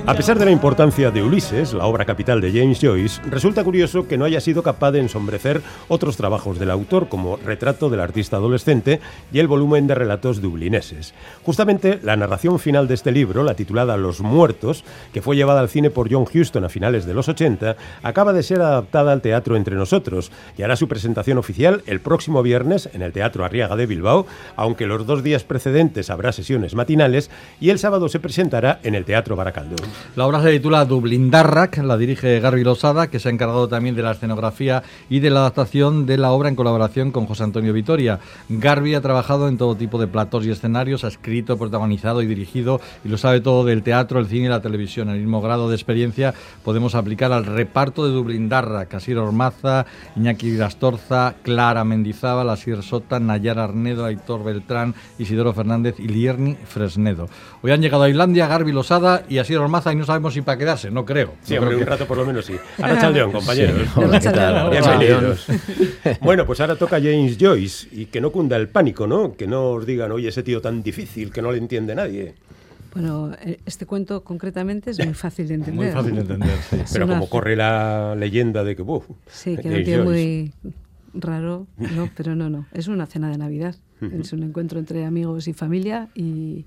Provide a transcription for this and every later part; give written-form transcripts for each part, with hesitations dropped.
A pesar de la importancia de Ulises, la obra capital de James Joyce, resulta curioso que no haya sido capaz de ensombrecer otros trabajos del autor, como Retrato del artista adolescente y el volumen de relatos dublineses. Justamente la narración final de este libro, la titulada Los muertos, que fue llevada al cine por John Huston a finales de los 80, acaba de ser adaptada al teatro Entre Nosotros y hará su presentación oficial el próximo viernes en el Teatro Arriaga de Bilbao, aunque los 2 días precedentes habrá sesiones matinales y el sábado se presentará en el Teatro Baracaldo. La obra se titula Dublindarrak, la dirige Garbi Losada, que se ha encargado también de la escenografía y de la adaptación de la obra en colaboración con José Antonio Vitoria. Garbi ha trabajado en todo tipo de platós y escenarios, ha escrito, protagonizado y dirigido, y lo sabe todo del teatro, el cine y la televisión. El mismo grado de experiencia podemos aplicar al reparto de Dublindarrak: Asier Ormaza, Iñaki Virastorza, Clara Mendizábal, Asier Sota, Nayara Arnedo, Aitor Beltrán, Isidoro Fernández y Lierni Fresnedo. Hoy han llegado a Islandia Garbi Losada y Asier Ormaza, y no sabemos si para quedarse, no creo. Sí, hombre, un rato por lo menos sí. Arratsaldeon, compañeros. Sí. Hola, ¿qué tal? Bienvenidos. Bueno, pues ahora toca James Joyce, y que no cunda el pánico, ¿no? Que no os digan, oye, ese tío tan difícil que no le entiende nadie. Bueno, este cuento concretamente es muy fácil de entender. Muy fácil de entender, sí. Pero como corre la leyenda de que... sí, que era un tío muy raro, no, pero no. Es una cena de Navidad. Es un encuentro entre amigos y familia y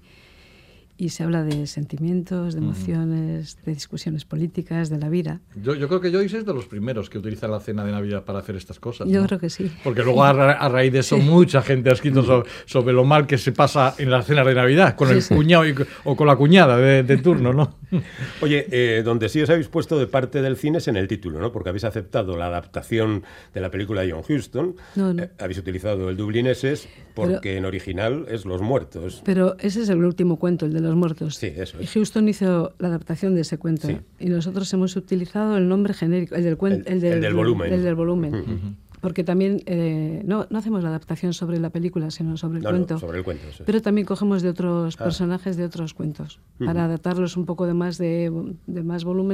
se habla de sentimientos, de emociones, de discusiones políticas, de la vida. Yo creo que Joyce es de los primeros que utiliza la cena de Navidad para hacer estas cosas, ¿no? Yo creo que sí. Porque luego a raíz de eso mucha gente ha escrito sobre lo mal que se pasa en las cenas de Navidad con el cuñado o con la cuñada de turno, ¿no? Oye, donde sí os habéis puesto de parte del cine es en el título, ¿no? Porque habéis aceptado la adaptación de la película de John Huston. No. Habéis utilizado el dublineses porque en original es Los muertos. Pero ese es el último cuento, el de Los muertos. Sí, eso es. Y Huston hizo la adaptación de ese cuento. Sí. Y nosotros hemos utilizado el nombre genérico, el del volumen. El del volumen. Porque también no hacemos la adaptación sobre la película, sino sobre el cuento. Sobre el cuento, sí. Pero también cogemos de otros personajes de otros cuentos para adaptarlos un poco de más volumen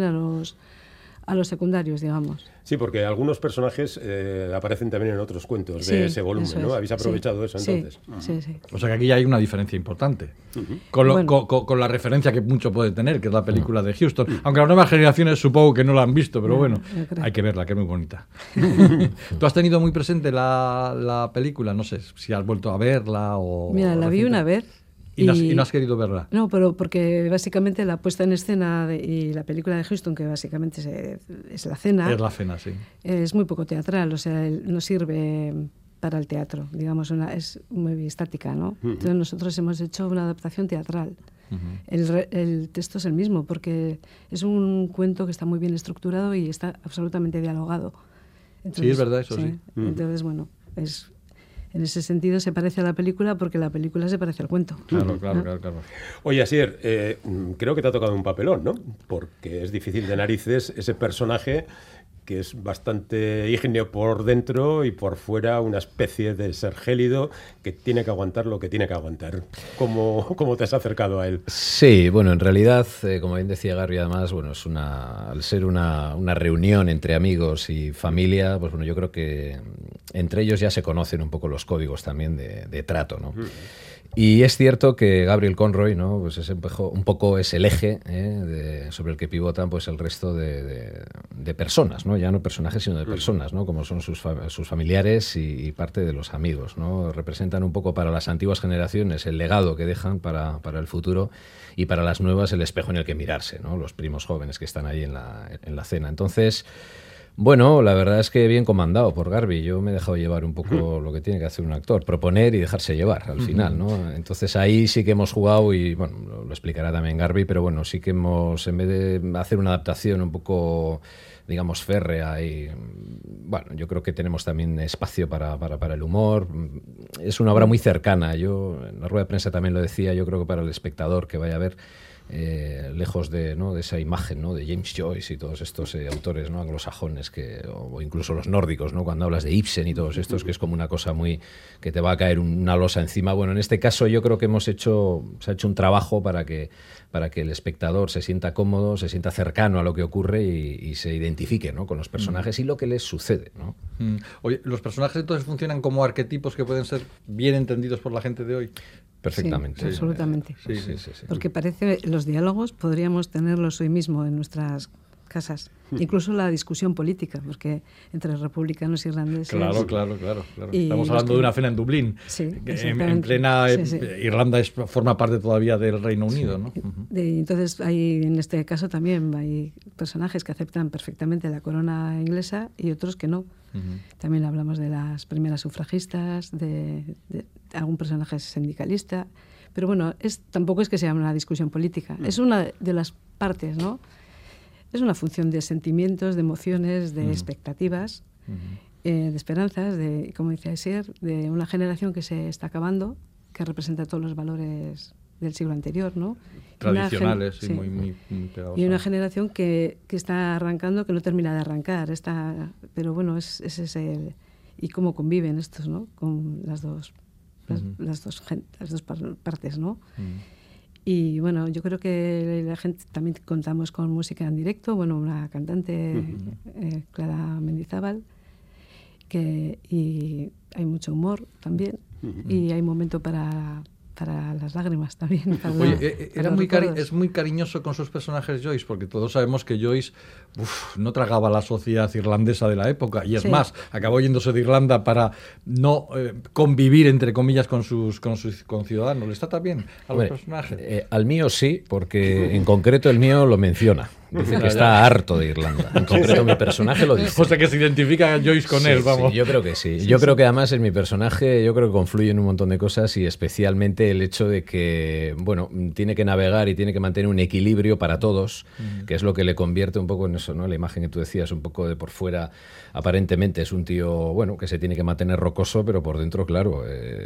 a los secundarios, digamos. Sí, porque algunos personajes aparecen también en otros cuentos de ese volumen, ¿no? ¿Habéis aprovechado eso entonces? Sí. O sea que aquí ya hay una diferencia importante. Con la referencia que mucho puede tener, que es la película de Huston. Aunque las nuevas generaciones supongo que no la han visto, pero bueno, hay que verla, que es muy bonita. ¿Tú has tenido muy presente la película? No sé si has vuelto a verla o... Mira, la vi una vez. ¿Y no has querido verla? No, pero porque básicamente la puesta en escena y la película de Huston, que básicamente es la cena... Es la cena, sí. Es muy poco teatral, o sea, no sirve para el teatro, digamos, es muy estática, ¿no? Entonces nosotros hemos hecho una adaptación teatral. El texto es el mismo, porque es un cuento que está muy bien estructurado y está absolutamente dialogado. Entonces, sí, es verdad, eso sí. Entonces, bueno, en ese sentido se parece a la película porque la película se parece al cuento. Claro. Oye, Asier, creo que te ha tocado un papelón, ¿no? Porque es difícil de narices ese personaje que es bastante ígneo por dentro y por fuera una especie de ser gélido que tiene que aguantar lo que tiene que aguantar. ¿Cómo te has acercado a él? Sí, bueno, en realidad, como bien decía Garbi, además, bueno, al ser una reunión entre amigos y familia, pues bueno, yo creo que entre ellos ya se conocen un poco los códigos también de trato, ¿no? Y es cierto que Gabriel Conroy, ¿no? Pues un poco es el eje sobre el que pivotan pues el resto de personas, ¿no? Ya no personajes, sino de personas, ¿no? Como son sus familiares y parte de los amigos, ¿no? Representan un poco para las antiguas generaciones el legado que dejan para el futuro, y para las nuevas el espejo en el que mirarse, ¿no? Los primos jóvenes que están ahí en la cena. Entonces, bueno, la verdad es que bien comandado por Garbi. Yo me he dejado llevar un poco lo que tiene que hacer un actor, proponer y dejarse llevar al final, ¿no? Entonces ahí sí que hemos jugado, y bueno, lo explicará también Garbi, pero bueno, sí que hemos, en vez de hacer una adaptación un poco, digamos, férrea, y bueno, yo creo que tenemos también espacio para el humor. Es una obra muy cercana. Yo en la rueda de prensa también lo decía, yo creo que para el espectador que vaya a ver, lejos de esa imagen, ¿no? de James Joyce y todos estos autores, ¿no? anglosajones o incluso los nórdicos, ¿no? cuando hablas de Ibsen y todos estos, que es como una cosa muy que te va a caer una losa encima. Bueno, en este caso yo creo que se ha hecho un trabajo para que el espectador se sienta cómodo, se sienta cercano a lo que ocurre y se identifique, ¿no? con los personajes y lo que les sucede, ¿no? Oye, ¿los personajes entonces funcionan como arquetipos que pueden ser bien entendidos por la gente de hoy? perfectamente. Sí, absolutamente. Sí. Porque parece los diálogos podríamos tenerlos hoy mismo en nuestras casas. Incluso la discusión política, porque entre republicanos y irlandeses... Claro. Y estamos hablando de una cena en Dublín. Sí, en plena... Irlanda forma parte todavía del Reino Unido, ¿no? Entonces, en este caso también hay personajes que aceptan perfectamente la corona inglesa y otros que no. También hablamos de las primeras sufragistas, de algún personaje sindicalista. Pero bueno, tampoco es que sea una discusión política. Es una de las partes, ¿no? Es una función de sentimientos, de emociones, de expectativas, de esperanzas, como decía Asier, de una generación que se está acabando, que representa todos los valores del siglo anterior, ¿no? Tradicionales y muy pegados. Y una generación que está arrancando, que no termina de arrancar. Pero bueno, ese es el... Y cómo conviven estos, ¿no? Con las dos partes, ¿no? Y bueno, yo creo que la gente también contamos con música en directo, bueno, una cantante, Clara Mendizábal, y hay mucho humor también, y hay momento para las lágrimas también. Oye, es muy cariñoso con sus personajes Joyce, porque todos sabemos que Joyce no tragaba la sociedad irlandesa de la época, y es más, acabó yéndose de Irlanda para no convivir, entre comillas, con sus conciudadanos. ¿Le está también a los personajes? Al mío sí, porque en concreto el mío lo menciona. Dice que está harto de Irlanda. En concreto mi personaje lo dice. O sea que se identifica a Joyce con él, vamos. Sí, yo creo que sí. Yo creo que además en mi personaje yo creo que confluyen un montón de cosas, y especialmente el hecho de que, bueno, tiene que navegar y tiene que mantener un equilibrio para todos, que es lo que le convierte un poco en eso, ¿no? La imagen que tú decías, un poco de por fuera, aparentemente es un tío, bueno, que se tiene que mantener rocoso, pero por dentro, claro,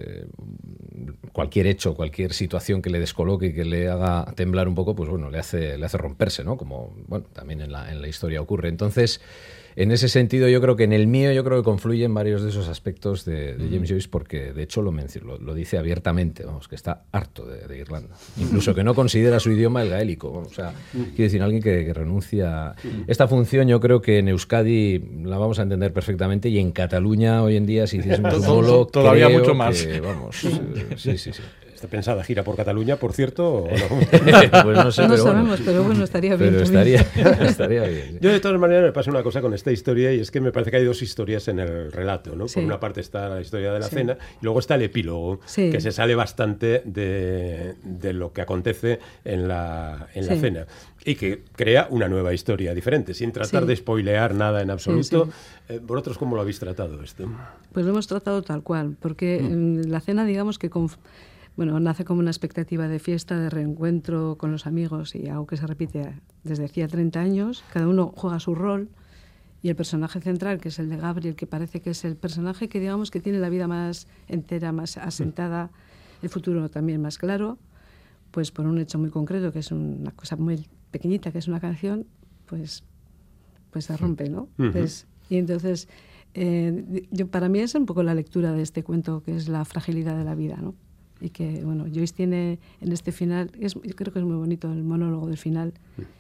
cualquier hecho, cualquier situación que le descoloque y que le haga temblar un poco, pues bueno, le hace romperse, ¿no? Como, bueno, también en la historia ocurre. Entonces, en ese sentido, yo creo que en el mío, yo creo que confluyen varios de esos aspectos de James Joyce, porque de hecho lo dice abiertamente, vamos, que está harto de Irlanda. Incluso que no considera su idioma el gaélico. O sea, quiere decir, alguien que renuncia. Esta función yo creo que en Euskadi la vamos a entender perfectamente, y en Cataluña hoy en día, si hiciésemos un bolo, todavía mucho más. Vamos, sí. ¿Está pensada gira por Cataluña, por cierto, o no? Pues no sé, no sabemos, pero bueno, estaría bien. Pero estaría bien. Yo, de todas maneras, me pasa una cosa con esta historia, y es que me parece que hay dos historias en el relato, ¿no? Por una parte está la historia de la cena, y luego está el epílogo, que se sale bastante de lo que acontece en la cena, y que crea una nueva historia diferente, sin tratar de spoilear nada en absoluto. ¿Vosotros cómo lo habéis tratado esto? Pues lo hemos tratado tal cual, porque la cena, digamos que nace como una expectativa de fiesta, de reencuentro con los amigos, y algo que se repite desde hacía 30 años. Cada uno juega su rol, y el personaje central, que es el de Gabriel, que parece que es el personaje que, digamos, que tiene la vida más entera, más asentada, el futuro también más claro, pues por un hecho muy concreto, que es una cosa muy pequeñita, que es una canción, pues se rompe, ¿no? Y entonces, para mí es un poco la lectura de este cuento, que es la fragilidad de la vida, ¿no? Y que, bueno, Joyce tiene en este final, yo creo que es muy bonito el monólogo del final,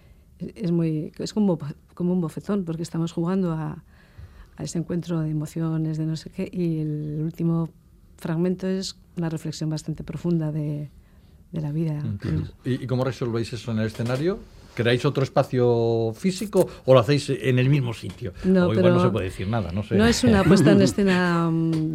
es como un bofetón, porque estamos jugando a ese encuentro de emociones, de no sé qué, y el último fragmento es una reflexión bastante profunda de la vida. ¿Y cómo resolvéis eso en el escenario? ¿Creáis otro espacio físico o lo hacéis en el mismo sitio? O igual no se puede decir nada, no sé. No es una puesta en escena,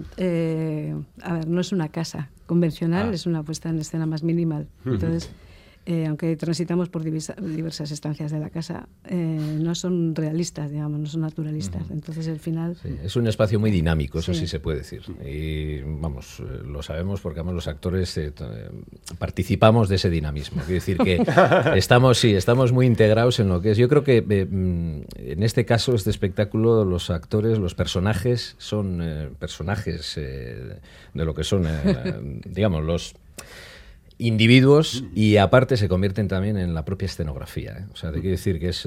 no es una casa convencional, es una puesta en escena más minimal. Entonces, aunque transitamos por diversas estancias de la casa, no son realistas, digamos, no son naturalistas. Entonces, el final... Sí, es un espacio muy dinámico, eso sí se puede decir. Y, vamos, lo sabemos porque, además, los actores participamos de ese dinamismo. Quiero decir que estamos muy integrados en lo que es. Yo creo que, en este caso, este espectáculo, los actores, los personajes, son personajes de lo que son, digamos, los... individuos y aparte se convierten también en la propia escenografía, ¿eh? O sea, te quiero decir que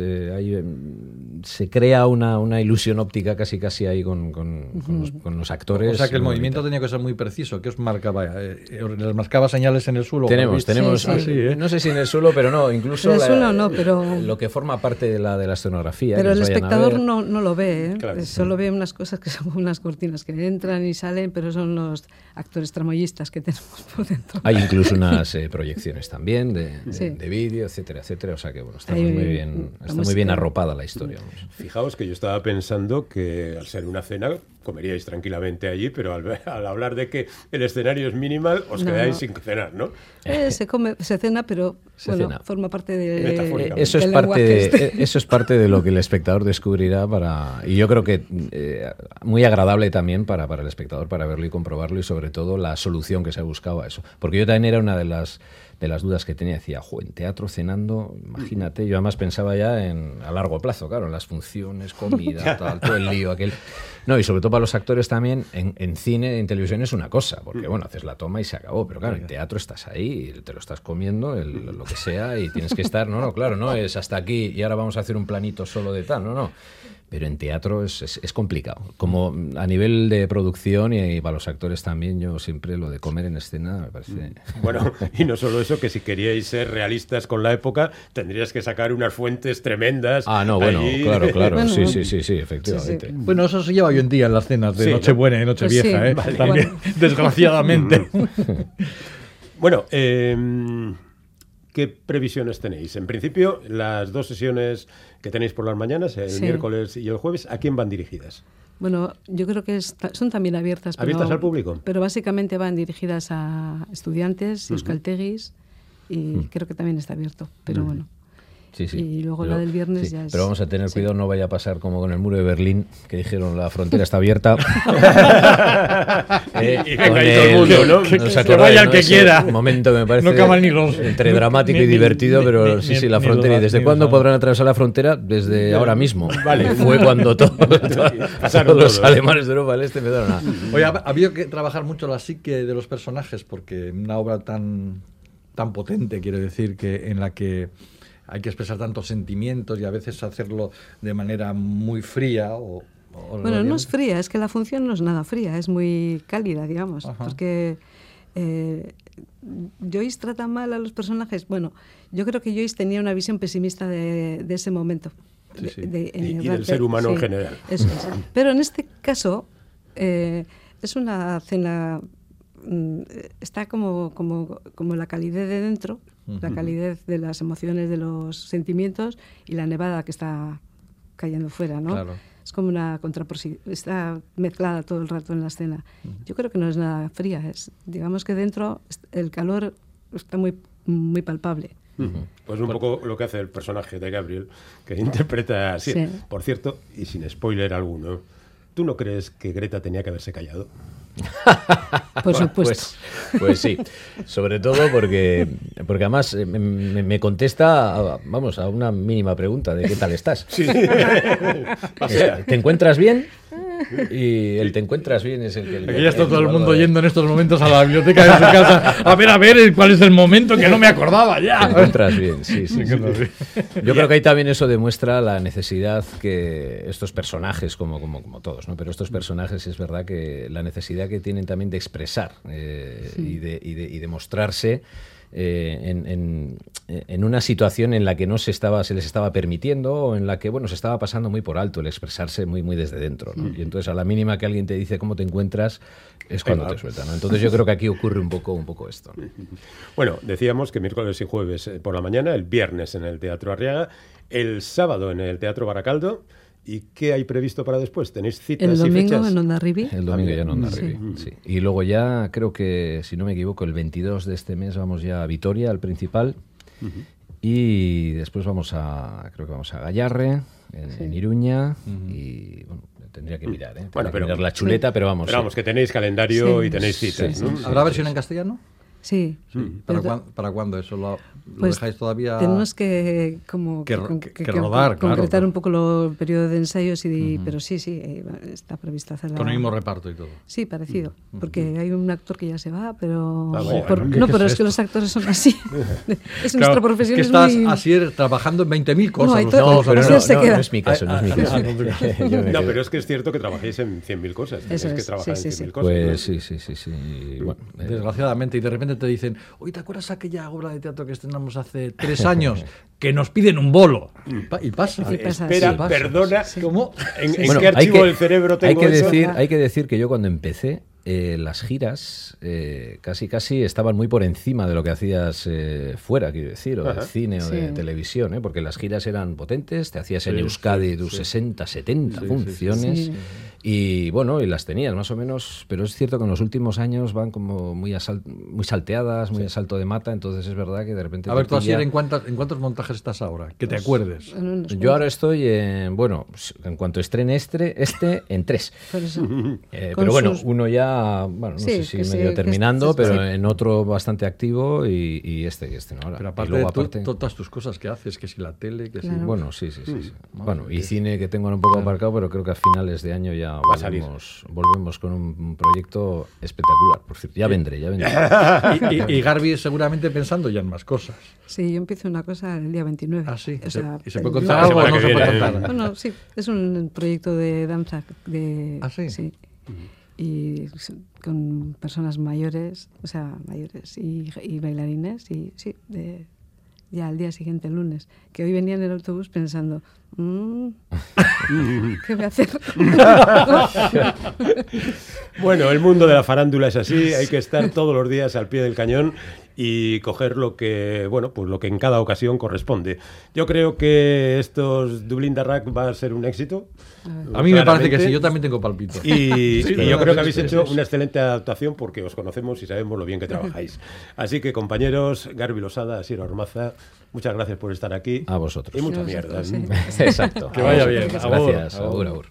se crea una ilusión óptica casi ahí con los actores. O sea, que el movimiento tenía que ser muy preciso. ¿Qué os marcaba? ¿Les marcaba señales en el suelo? Tenemos no sé si en el suelo, pero no, incluso en el suelo no, pero lo que forma parte de la escenografía. Pero el espectador no lo ve, ¿eh? Claro. Solo ve unas cosas que son unas cortinas que entran y salen, pero son los actores tramoyistas que tenemos por dentro. Hay incluso unas proyecciones también de vídeo, etcétera, etcétera. O sea que bueno, está muy bien arropada la historia. Fijaos que yo estaba pensando que al ser una cena comeríais tranquilamente allí, pero al hablar de que el escenario es minimal, os quedáis sin cenar, ¿no? Se cena, pero forma parte de eso es parte de lo que el espectador descubrirá y yo creo que muy agradable también para el espectador, para verlo y comprobarlo, y sobre todo la solución que se ha buscado a eso. Porque yo también era una de las dudas que tenía. Decía, en teatro cenando, imagínate, yo además pensaba ya a largo plazo, claro, en las funciones, comida, todo el lío aquel. No, y sobre todo para los actores también, en cine, en televisión es una cosa, porque bueno, haces la toma y se acabó, pero claro, en teatro estás ahí, y te lo estás comiendo, lo que sea, y tienes que estar, claro, no es hasta aquí y ahora vamos a hacer un planito solo de tal, no. Pero en teatro es complicado. Como a nivel de producción y para los actores también, yo siempre lo de comer en escena me parece... Bueno, y no solo eso, que si queríais ser realistas con la época, tendrías que sacar unas fuentes tremendas. Claro, Bueno, sí, efectivamente. Sí. Bueno, eso se lleva hoy en día en las cenas de Nochebuena y Nochevieja, sí, vale. También, desgraciadamente. Bueno, ¿qué previsiones tenéis? En principio, las 2 sesiones que tenéis por las mañanas, el miércoles y el jueves, ¿a quién van dirigidas? Bueno, yo creo que son también abiertas. ¿Abiertas al público? Pero básicamente van dirigidas a estudiantes y euskaltegis, y creo que también está abierto, pero bueno. Sí. Y luego la del viernes ya es... Pero vamos a tener cuidado, no vaya a pasar como con el muro de Berlín, que dijeron la frontera está abierta. Y venga ahí todo el mundo, ¿no? Que vaya el que quiera. Un momento me parece No caben ni los... entre dramático y divertido, pero sí, la frontera. ¿Y desde cuándo podrán atravesar la frontera? Desde ahora mismo. Vale. Fue cuando todos los alemanes de Europa del Este empezaron a... Oye, ha habido que trabajar mucho la psique de los personajes, porque una obra tan potente, quiero decir, que en la que hay que expresar tantos sentimientos y a veces hacerlo de manera muy fría. Bueno, no es fría, es que la función no es nada fría, es muy cálida, digamos. Ajá. Porque Joyce trata mal a los personajes. Bueno, yo creo que Joyce tenía una visión pesimista de ese momento. Y del ser humano en general. Eso es. Pero en este caso es una cena... está como la calidez de dentro, la calidez de las emociones, de los sentimientos, y la nevada que está cayendo fuera, ¿no? Claro. Es como una contraposición, está mezclada todo el rato en la escena. Yo creo que no es nada fría, digamos que dentro el calor está muy, muy palpable. Pues un poco lo que hace el personaje de Gabriel, que interpreta así. Sí. Por cierto, y sin spoiler alguno, ¿tú no crees que Greta tenía que haberse callado? Por supuesto. Pues sí, sobre todo porque además me contesta a una mínima pregunta de qué tal estás. Sí. ¿Te encuentras bien? Y el te encuentras bien es el que... Aquí ya está todo el mundo yendo en estos momentos a la biblioteca de su casa a ver cuál es el momento que no me acordaba ya. Te encuentras bien, sí. Yo creo que ahí también eso demuestra la necesidad que estos personajes, como todos, ¿no? Pero estos personajes es verdad que la necesidad que tienen también de expresar y de mostrarse en una situación en la que no se les estaba permitiendo, o en la que se estaba pasando muy por alto el expresarse muy desde dentro, ¿no? Y entonces a la mínima que alguien te dice cómo te encuentras es cuando te suelta, ¿no? Entonces yo creo que aquí ocurre un poco esto, ¿no? Bueno, decíamos que miércoles y jueves por la mañana, el viernes en el Teatro Arriaga, el sábado en el Teatro Baracaldo. ¿Y qué hay previsto para después? ¿Tenéis citas y fechas? El domingo en Hondarribí. El domingo ya en Hondarribí, sí. Y luego ya, creo que, si no me equivoco, el 22 de este mes vamos ya a Vitoria, al Principal. Y después creo que vamos a Gallarre, en Iruña. Y bueno, tendría que mirar, Bueno, mirar la chuleta, pero vamos. Pero vamos, que tenéis calendario y tenéis citas, ¿no? ¿Habrá versión en castellano? Sí. ¿Para cuándo eso? ¿Lo Pues dejáis todavía? Tenemos que rodar, concretar claro. un poco el periodo de ensayos, pero sí, está previsto hacerla. Con el mismo reparto y todo. Sí, parecido, porque hay un actor que ya se va, pero... ¿Qué es que los actores son así. Nuestra profesión que es estás muy... así trabajando en 20.000 cosas. No es mi caso, no es mi caso. No, pero es que es cierto que trabajáis en 100.000 cosas. Eso que es, trabajar en 100.000 cosas. Pues sí. Y, bueno, desgraciadamente, y de repente te dicen, oye, ¿te acuerdas aquella obra de teatro que estrenamos hace 3 años? Que nos piden un bolo. Y pasa. Espera, perdona. ¿Cómo? ¿En qué archivo del cerebro tengo eso? Hay que decir que yo cuando empecé, las giras casi estaban muy por encima de lo que hacías fuera, quiero decir, o de cine o de televisión, porque las giras eran potentes, te hacías en Euskadi tus 60, 70 funciones. Sí. Y bueno, y las tenías más o menos, pero es cierto que en los últimos años van como muy salteadas, muy a salto de mata, entonces es verdad que de repente... A ver, tú así, ¿en cuántos montajes estás ahora? Que te acuerdes. Yo ahora estoy en cuanto estrene en 3. Pero bueno, uno ya, no sé si medio terminando, pero en otro bastante activo y este no ahora. Pero aparte, todas tus cosas que haces, que si la tele, que si... Bueno, sí. Bueno, y cine que tengo un poco aparcado, pero creo que a finales de año ya volvemos con un proyecto espectacular. Por cierto, ya vendré. y Garbi seguramente pensando ya en más cosas. Sí, yo empiezo una cosa el día 29. Ah, sí. O sea, ¿Y se puede contar algo o no se puede contar? Bueno, sí, es un proyecto de danza. ¿Ah, sí? Sí. Y con personas mayores, y bailarines, y sí, ya al día siguiente, el lunes, que hoy venía en el autobús pensando, ¿qué voy a hacer? Bueno, el mundo de la farándula es así, hay que estar todos los días al pie del cañón y coger lo que en cada ocasión corresponde. Yo creo que estos Dublín Darrak va a ser un éxito. A mí me parece que sí, yo también tengo palpito. Y yo creo que habéis hecho una excelente adaptación porque os conocemos y sabemos lo bien que trabajáis. Así que, compañeros, Garbi Losada, Asier Ormaza, muchas gracias por estar aquí. A vosotros. Y mucha mierda. Sí. Exacto. Que vaya bien. Gracias. Agur.